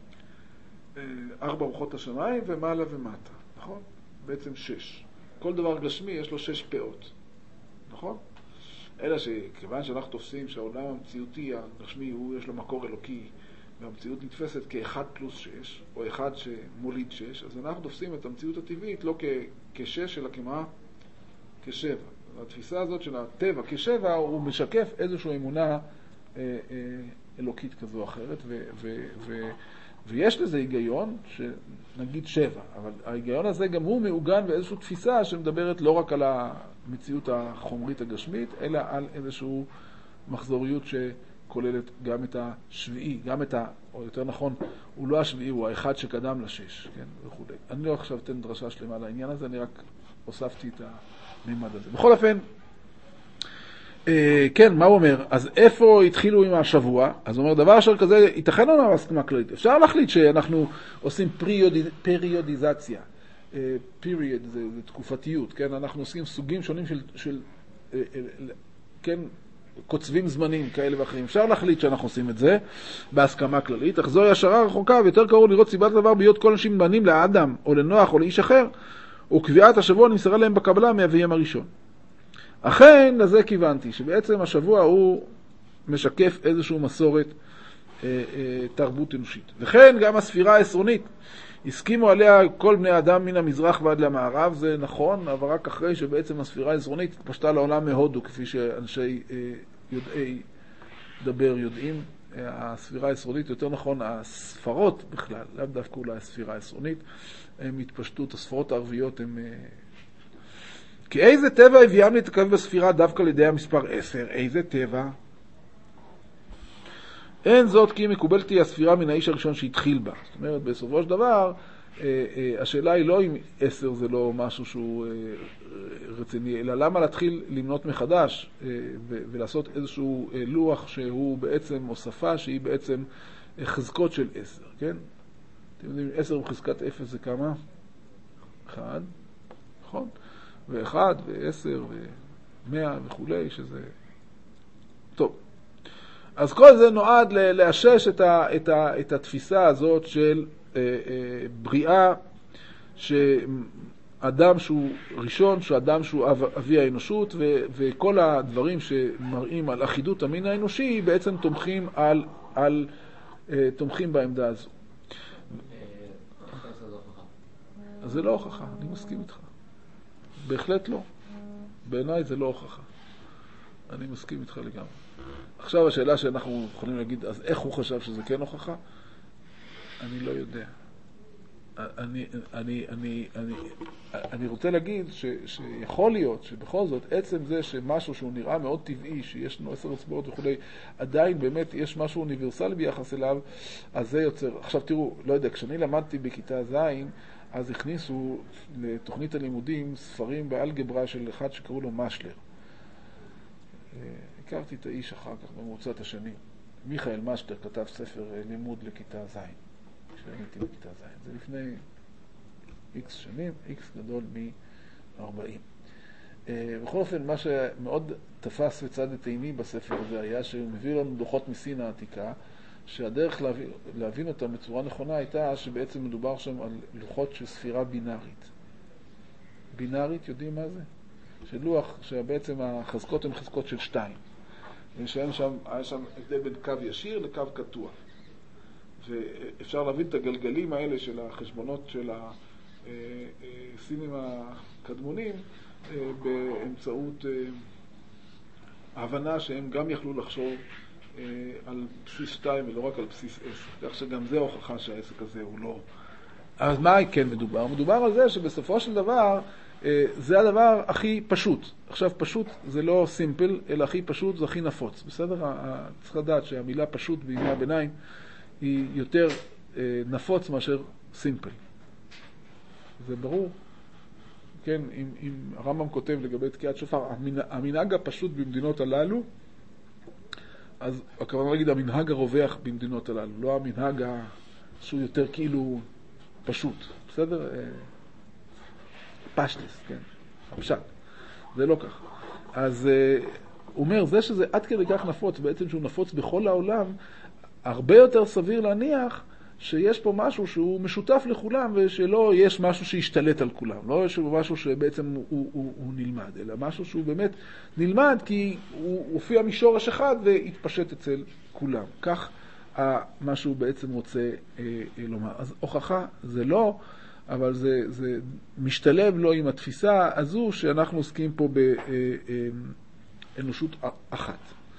ארבע רוחות השמיים ומעלה ומטה. נכון? בעצם שש. כל דבר גשמי יש לו שש פאות, נכון? אלא שכיוון שאנחנו תופסים שהעולם המציאותי הגשמי הוא יש לו מקור אלוקי והמציאות נתפסת כאחד פלוס שש, או אחד שמוליד שש, אז אנחנו תופסים את המציאות הטבעית לא כשש אלא כמה? כשבע. התפיסה הזאת של הטבע כשבע הוא משקף איזושהי אמונה אה, אה, אלוקית כזו או אחרת, ו... ו, ו ויש לזה היגיון שנגיד שבע, אבל ההיגיון הזה גם הוא מעוגן באיזושהי תפיסה שמדברת לא רק על המציאות החומרית הגשמית, אלא על איזושהי מחזוריות שכוללת גם את השביעי, גם את ה... או יותר נכון, הוא לא השביעי, הוא האחד שקדם לשש, כן, וכו'. אני לא עכשיו אתן דרשה שלמה על העניין הזה, אני רק הוספתי את המימד הזה. בכל אופן, כן, מה הוא אומר? אז איפה התחילו עם השבוע? אז הוא אומר, דבר אשר כזה, ייתכן לנו הסכמה כללית. אפשר להחליט שאנחנו עושים פריודיזציה. period זה, זה תקופתיות, כן? אנחנו עושים סוגים שונים של, של כן, קוצבים זמנים כאלה ואחרים. אפשר להחליט שאנחנו עושים את זה בהסכמה כללית. אך זוהי השערה רחוקה, ויותר קרוב לראות סיבת דבר בהיות כל אנשים בנים לאדם, או לנוח, או לאיש אחר, וקביעת השבוע נמסרה להם בקבלה מאביהם הראשון. אכן, לזה כיוונתי, שבעצם השבוע הוא משקף איזושהי מסורת אה, אה, תרבות אנושית. וכן, גם הספירה העשרונית, הסכימו עליה כל בני אדם מן המזרח ועד למערב, זה נכון, אבל רק אחרי שבעצם הספירה העשרונית התפשטה לעולם מהודו, כפי שאנשי אה, יודעי דבר יודעים. הספירה העשרונית, יותר נכון, הספרות בכלל, לאו דווקא אולי הספירה העשרונית, הם התפשטו, הספרות הערביות הם... אה, כי איזה טבע הביאם להתקרב בספירה דווקא לידי המספר עשר? איזה טבע? אין זאת כי מקובלת היא הספירה מן האיש הראשון שהתחיל בה. זאת אומרת, בסופו של דבר, השאלה היא לא אם עשר זה לא משהו שהוא רציני, אלא למה להתחיל למנות מחדש ולעשות איזשהו לוח שהוא בעצם הוספה שהיא בעצם חזקות של עשר, כן? אתם יודעים, עשר בחזקת אפס זה כמה? אחד, נכון? ואחד, ועשר, ומאה וכולי, שזה... טוב. אז כל זה נועד לאשש את, ה, את, ה, את התפיסה הזאת של אה, אה, בריאה, שאדם שהוא ראשון, שאדם שהוא אב, אבי האנושות, ו, וכל הדברים שמראים על אחידות המין האנושי, בעצם תומכים, על, על, אה, תומכים בעמדה הזו. אז זה לא הוכחה, אני מסכים איתך. בהחלט לא. בעיניי זה לא הוכחה. אני מסכים איתך לגמרי. עכשיו השאלה שאנחנו יכולים להגיד, אז איך הוא חשב שזה כן הוכחה? אני לא יודע. אני, אני, אני, אני, אני רוצה להגיד ש, שיכול להיות שבכל זאת עצם זה שמשהו שהוא נראה מאוד טבעי, שיש לנו עשר אצבעות וכו', עדיין באמת יש משהו אוניברסלי ביחס אליו, אז זה יוצר. עכשיו תראו, לא יודע, כשאני למדתי בכיתה ז', אז הכניסו לתוכנית הלימודים ספרים באלגברה של אחד שקראו לו משלר. הכרתי את האיש אחר כך במרוצת השנים. מיכאל משלר כתב ספר לימוד לכיתה ז'. כשהייתי בכיתה ז'. זה לפני איקס שנים, איקס גדול מ-ארבעים. בכל אופן, מה שמאוד תפס וצד את עיני בספר הזה היה שהוא מביא לנו דוחות מסין העתיקה, שהדרך להבין, להבין אותם בצורה נכונה הייתה שבעצם מדובר שם על לוחות של ספירה בינארית. בינארית, יודעים מה זה? של לוח שבעצם החזקות הן חזקות של שתיים. ושהיה שם, היה שם הבדל בין קו ישיר לקו קטוע. ואפשר להבין את הגלגלים האלה של החשבונות של הסינים הקדמונים באמצעות ההבנה שהם גם יכלו לחשוב על בסיס שתיים ולא רק על בסיס עשר. כך שגם זה הוכחה שהעסק הזה הוא לא... אז מה כן מדובר? מדובר על זה שבסופו של דבר זה הדבר הכי פשוט. עכשיו פשוט זה לא סימפל, אלא הכי פשוט זה הכי נפוץ. בסדר? צריך לדעת שהמילה פשוט בימי הביניים היא יותר נפוץ מאשר סימפל. זה ברור. כן, אם, אם הרמב"ם כותב לגבי תקיעת שופר, המנהג הפשוט במדינות הללו, אז הכוונה להגיד המנהג הרווח במדינות הללו, לא המנהג שהוא יותר כאילו פשוט. בסדר? פשטס, כן. הפשט. זה לא כך. אז הוא אומר, זה שזה עד כדי כך נפוץ, בעצם שהוא נפוץ בכל העולם, הרבה יותר סביר להניח שיש פה משהו שהוא משותף לכולם, ושלא יש משהו שישתלט על כולם. לא יש משהו שבעצם הוא, הוא, הוא, הוא נלמד, אלא משהו שהוא באמת נלמד כי הוא הופיע משורש אחד והתפשט אצל כולם. כך מה שהוא בעצם רוצה אה, לומר. אז הוכחה זה לא, אבל זה, זה משתלב לו עם התפיסה הזו שאנחנו עוסקים פה באנושות אחת.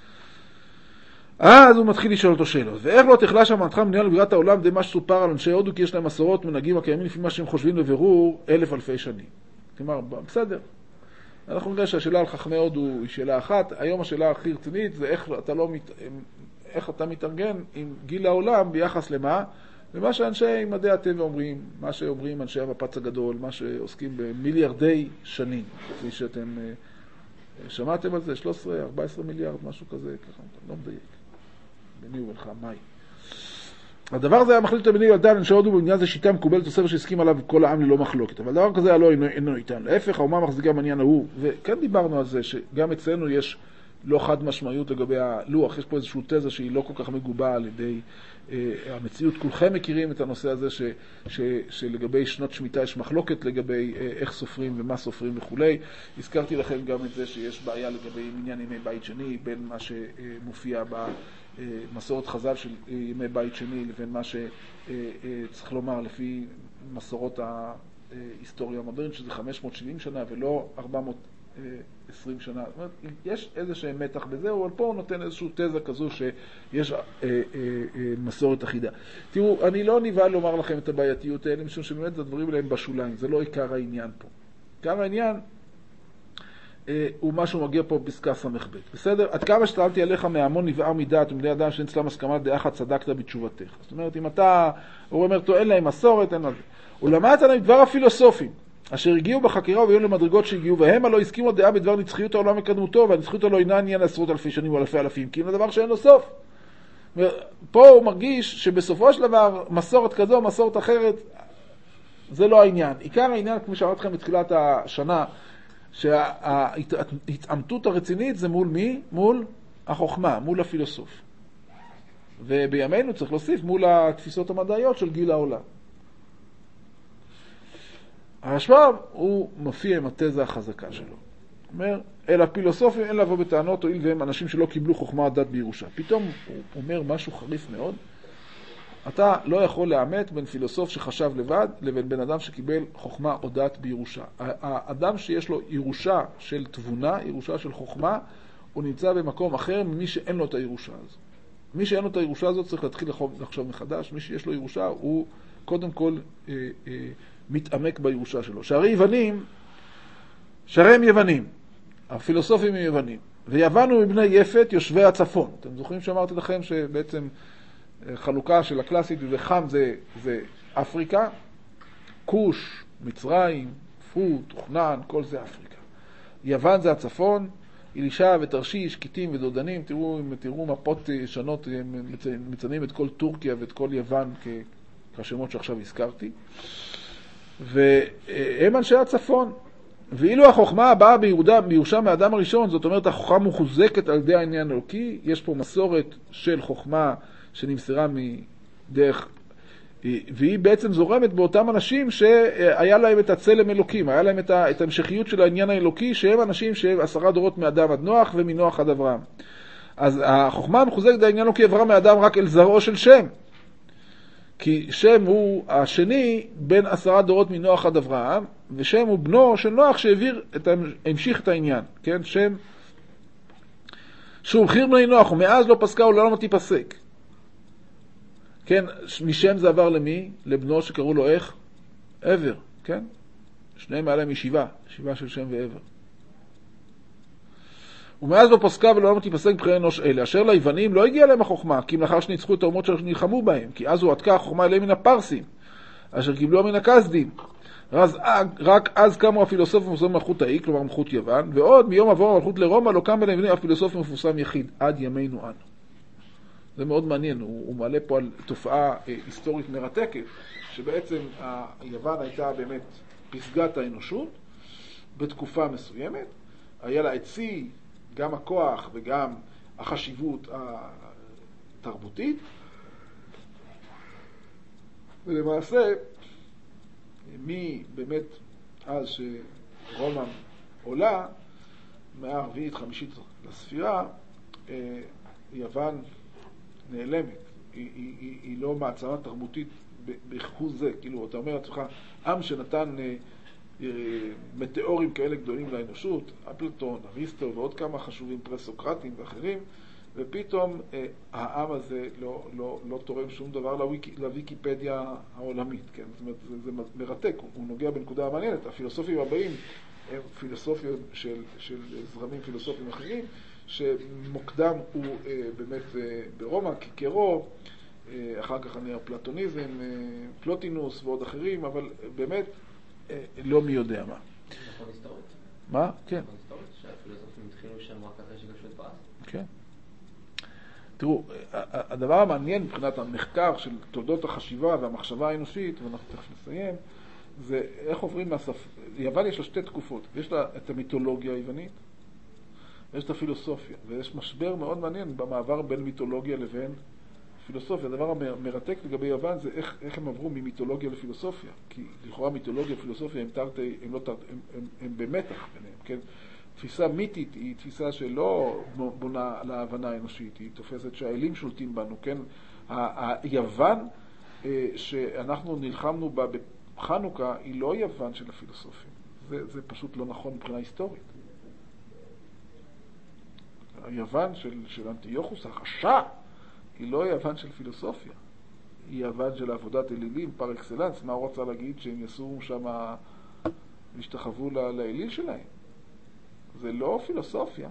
אז הוא מתחיל לשאול אותו שאלות. ואיך לא תכלה שהמנתך מניעה לבירת העולם די מה שסופר על אנשי הודו, כי יש להם מסורות מנהגים הקיימים לפי מה שהם חושבים בבירור אלף אלפי שנים. כלומר, בסדר. אנחנו נראה שהשאלה על חכמי הודו היא שאלה אחת. היום השאלה הכי רצינית זה איך אתה, לא מת... איך אתה מתארגן עם גיל העולם ביחס למה? למה שאנשי מדעי הטבע אומרים, מה שאומרים אנשי המפץ הגדול, מה שעוסקים במיליארדי שנים. כפי שאתם שמעתם על זה, שלוש עשרה ארבע עשרה מיליארד, משהו כזה, ככה, לא מדייק. ביני ובינך, מהי? הדבר הזה היה מחליט ביני ובינך, אנשי הודו בעניין זה שיטה מקובלת הספר שהסכים עליו כל העם ללא מחלוקת. אבל דבר כזה לא אינו איתן. להפך, האומה מחזיקה בעניין ההוא, וכאן דיברנו על זה שגם אצלנו יש לא חד משמעיות לגבי הלוח, יש פה איזושהי תזה שהיא לא כל כך מגובה על ידי אה, המציאות. כולכם מכירים את הנושא הזה ש, ש, שלגבי שנות שמיטה יש מחלוקת לגבי אה, איך סופרים ומה סופרים וכולי. הזכרתי לכם גם את זה שיש בעיה לגבי מניין ימי בית שני, בין מה שמופיע במסורת חז"ל של ימי בית שני לבין מה שצריך לומר לפי מסורות ההיסטוריה המודרנית, שזה חמש מאות שבעים שנה ולא ארבע מאות עשרים שנה. זאת אומרת, יש איזשהו מתח בזה, אבל פה הוא נותן איזושהי תזה כזו שיש אה, אה, אה, מסורת אחידה. תראו, אני לא נבהל לומר לכם את הבעייתיות האלה, משום שבאמת הדברים האלה הם בשוליים, זה לא עיקר העניין פה. עיקר העניין אה, הוא מה שהוא מגיע פה בפסקה סמך ב'. בסדר? עד כמה שטענתי עליך מהמון נבער מדעת ומדי אדם שאין אצלם הסכמה דעה אחת, צדקת בתשובתך. זאת אומרת, אם אתה, הוא אומר, טוען להם מסורת, אין על זה. ולמדת להם דבר הפילוסופים, אשר הגיעו בחקירה וביום למדרגות שהגיעו, והם הלא הסכימו דעה בדבר נצחיות העולם וקדמותו, והנצחיות הלא אינה עניין לעשרות אלפי שנים או אלפי אלפים, כי אם הדבר שאין לו סוף. פה הוא מרגיש שבסופו של דבר מסורת כזו, מסורת אחרת, זה לא העניין. עיקר העניין, כמו שאמרתי לכם בתחילת השנה, שההתעמתות הרצינית זה מול מי? מול החוכמה, מול הפילוסוף. ובימינו צריך להוסיף מול התפיסות המדעיות של גיל העולם. הרשב"ם הוא מופיע עם התזה החזקה שלו. אומר, אל הפילוסופים אין לבוא בטענות, הואיל והם אנשים שלא קיבלו חוכמה הדת בירושה. פתאום הוא אומר משהו חריף מאוד. אתה לא יכול לאמת בין פילוסוף שחשב לבד לבין בן אדם שקיבל חוכמה או דת בירושה. האדם שיש לו ירושה של תבונה, ירושה של חוכמה, הוא נמצא במקום אחר ממי שאין לו את הירושה הזו. מי שאין לו את הירושה הזאת צריך להתחיל לחשוב מחדש. מי שיש לו ירושה הוא קודם כל אה, אה, מתעמק בירושה שלו. שהרי יוונים, שהרי הם יוונים, הפילוסופים הם יוונים, ויוון הוא מבני יפת יושבי הצפון. אתם זוכרים שאמרתי לכם שבעצם חלוקה של הקלאסית וחם זה, זה אפריקה, כוש, מצרים, פוט, תוכנן, כל זה אפריקה. יוון זה הצפון, אלישע ותרשיש, קיטים ודודנים, תראו, תראו מפות שונות, מציינים את כל טורקיה ואת כל יוון כשמות שעכשיו הזכרתי. והם אנשי הצפון. ואילו החוכמה הבאה ביהודה, בירושה מהאדם הראשון, זאת אומרת, החוכמה מחוזקת על ידי העניין האלוקי, יש פה מסורת של חוכמה שנמסרה מדרך, והיא בעצם זורמת באותם אנשים שהיה להם את הצלם אלוקים, היה להם את ההמשכיות של העניין האלוקי, שהם אנשים שהם עשרה דורות מאדם עד נוח ומנוח עד אברהם. אז החוכמה המחוזקת על העניין האלוקי עברה מאדם רק אל זרעו של שם, כי שם הוא השני בין עשרה דורות מנוח עד אברהם, ושם הוא בנו של נוח שהעביר את המשיך את העניין, כן? שם שהוא בחיר בני נוח, ומאז לא פסקה ולעולם לא תיפסק. כן, משם זה עבר למי? לבנו שקראו לו איך? עבר, כן? שניהם היה להם ישיבה, ישיבה של שם ועבר. ומאז לא פסקה ולעולם לא תיפסק בחיי אנוש אלה, אשר ליוונים לא הגיע להם החוכמה, כי אם לאחר שניצחו את האומות שנלחמו בהם, כי אז הוא עתקה החוכמה אליהם מן הפרסים, אשר קיבלו מן הכסדים. רק אז קמו הפילוסוף המפורסם מלכות האי, כלומר מלכות יוון, ועוד מיום עבור המלכות לרומא לא קם ביניהם הפילוסוף המפורסם יחיד, עד ימינו אנו. זה מאוד מעניין, הוא, הוא מעלה פה על תופעה אה, היסטורית מרתקת, שבעצם היוון הייתה באמת פסגת האנושות, בתקופה מסוימת, היה לה עצי גם הכוח וגם החשיבות התרבותית, ולמעשה, מי באמת אז שרומא עולה, מאה הרביעית חמישית לספירה, יוון נעלמת. היא, היא, היא, היא לא מעצמה תרבותית בחוז זה. כאילו, אתה אומר לעצמך, עם שנתן אה, אה, מטאורים כאלה גדולים לאנושות, אפלטון, אריסטו ועוד כמה חשובים פרסוקרטים ואחרים, ופתאום אה, העם הזה לא, לא, לא תורם שום דבר לוויק, לוויקיפדיה העולמית. כן? זאת אומרת, זה, זה מרתק, הוא, הוא נוגע בנקודה המעניינת. הפילוסופים הבאים הם פילוסופים של, של זרמים פילוסופיים אחרים, שמוקדם הוא אה, באמת אה, ברומא, קיקרו, אה, אחר כך הנאופלטוניזם, אה, פלוטינוס ועוד אחרים, אבל באמת אה, לא מי יודע מה. נכון היסטורית? מה? כן. נכון היסטורית? שהפילוסופים התחילו שם רק אחרי שגשו את פרס? כן. תראו, הדבר המעניין מבחינת המחקר של תולדות החשיבה והמחשבה האנושית, ואנחנו תכף נסיים, זה איך עוברים מהשפה. יוון יש לה שתי תקופות. יש לה את המיתולוגיה היוונית, יש את הפילוסופיה, ויש משבר מאוד מעניין במעבר בין מיתולוגיה לבין פילוסופיה. הדבר המרתק לגבי יוון זה איך, איך הם עברו ממיתולוגיה לפילוסופיה, כי לכאורה מיתולוגיה ופילוסופיה הם, תרתי, הם, לא תרתי, הם, הם, הם במתח ביניהם, כן? תפיסה מיתית היא תפיסה שלא בונה להבנה האנושית, היא תופסת שהאלים שולטים בנו, כן? היוון שאנחנו נלחמנו בה בחנוכה היא לא יוון של הפילוסופים, זה, זה פשוט לא נכון מבחינה היסטורית. היוון של, של אנטיוכוס החשע היא לא יוון של פילוסופיה, היא יוון של עבודת אלילים פר אקסלנס. מה הוא רוצה להגיד? שהם יסו שם והשתחוו לאליל שלהם. זה לא פילוסופיה.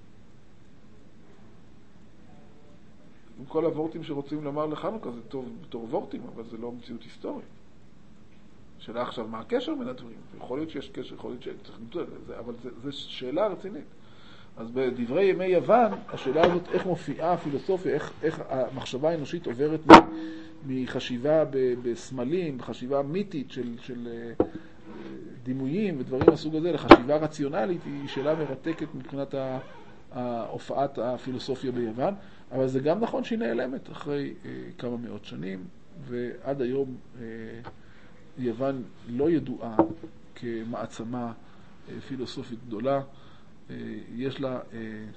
עם כל הוורטים שרוצים לומר לחנוכה זה טוב בתור וורטים, אבל זה לא מציאות היסטורית. שאלה עכשיו מה הקשר בין הדברים? יכול להיות שיש קשר, יכול להיות שצריך למצוא את זה, אבל זה, זה שאלה רצינית. אז בדברי ימי יוון, השאלה הזאת, איך מופיעה הפילוסופיה, איך, איך המחשבה האנושית עוברת מחשיבה בסמלים, בחשיבה מיתית של, של דימויים ודברים מהסוג הזה, לחשיבה רציונלית, היא שאלה מרתקת מבחינת הופעת הפילוסופיה ביוון, אבל זה גם נכון שהיא נעלמת אחרי כמה מאות שנים, ועד היום יוון לא ידועה כמעצמה פילוסופית גדולה, יש לה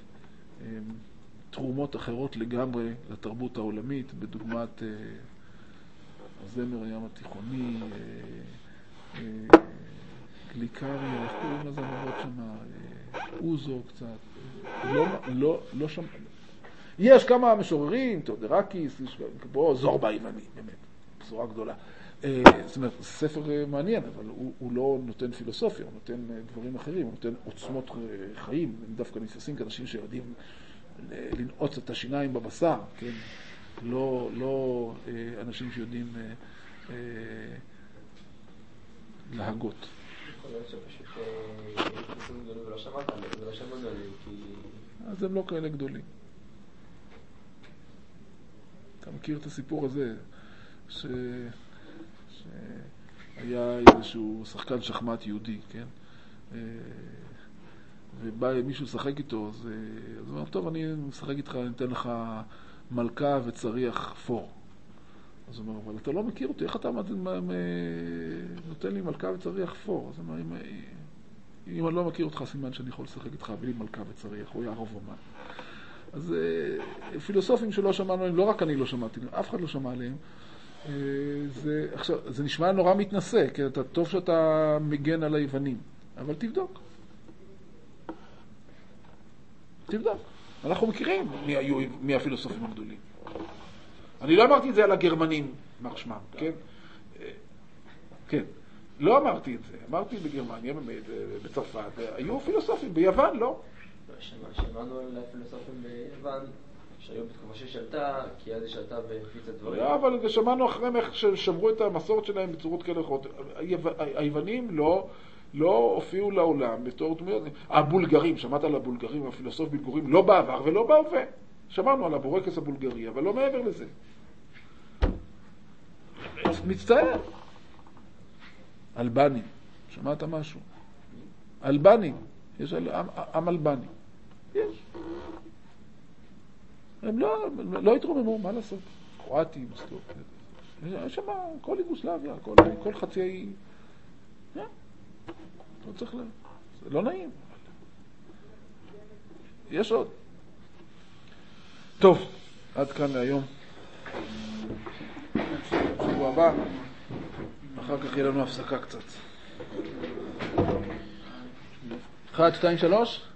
תרומות אחרות לגמרי לתרבות העולמית, בדוגמת הזמר הים התיכוני, גליקרי, איך קוראים לזמרות שם, אוזו קצת, לא, לא, לא שם, יש כמה משוררים, תאודרקיס, בו זורבה ימני, באמת, בשורה גדולה. זאת אומרת, ספר מעניין, אבל הוא, הוא לא נותן פילוסופיה, הוא נותן דברים אחרים, הוא נותן עוצמות חיים, דווקא נתפסים כאנשים שיודעים לנעוץ את השיניים בבשר, כן? לא, לא אנשים שיודעים אה, אה, להגות. יכול להיות שפשוט ניסים גדולים ולא שמעת, ולא שמענו עליהם, כי... אז הם לא כאלה גדולים. אתה מכיר את הסיפור הזה, ש... שהיה איזשהו שחקן שחמט יהודי, כן? ובא מישהו לשחק איתו, אז הוא אומר, טוב, אני משחק איתך, אני אתן לך מלכה וצריח פור. אז הוא אומר, אבל אתה לא מכיר אותי, איך אתה נותן לי מלכה וצריח פור? אז הוא אומר, אם, אם אני לא מכיר אותך, סימן שאני יכול לשחק איתך בלי מלכה וצריח, הוא יערוב אומן. אז פילוסופים שלא שמענו עליהם, לא רק אני לא שמעתי, אף אחד לא שמע עליהם, זה, עכשיו, זה נשמע נורא מתנשא, כי אתה טוב שאתה מגן על היוונים, אבל תבדוק. תבדוק. אנחנו מכירים מי היו, מי הפילוסופים הגדולים. אני לא אמרתי את זה על הגרמנים, מר שמם, כן? כן. לא אמרתי את זה. אמרתי בגרמניה, בצרפת, היו פילוסופים, ביוון לא. שמענו על הפילוסופים ביוון, שהיו בתקופה ששלטה, כי אז היא שלטה והפיצה דברים. לא, אבל שמענו אחריהם איך ששמרו את המסורת שלהם בצורות כאלה אחרות. היוונים לא, לא הופיעו לעולם בתור דמויות. הבולגרים, שמעת על הבולגרים, הפילוסוף בולגרים, לא בעבר ולא בהווה. שמענו על הבורקס הבולגרי, אבל לא מעבר לזה. מצטער. אלבנים, שמעת משהו? אלבנים, יש עם, עם אלבני. יש. הם לא, לא התרוממו, מה לעשות? קרואטים, יש שם כל יוגוסלביה, כל, כל חצי... לא צריך ל... זה לא נעים. יש עוד. טוב, עד כאן להיום. שבוע הבא, אחר כך יהיה לנו הפסקה קצת. אחד, שתיים, שלוש.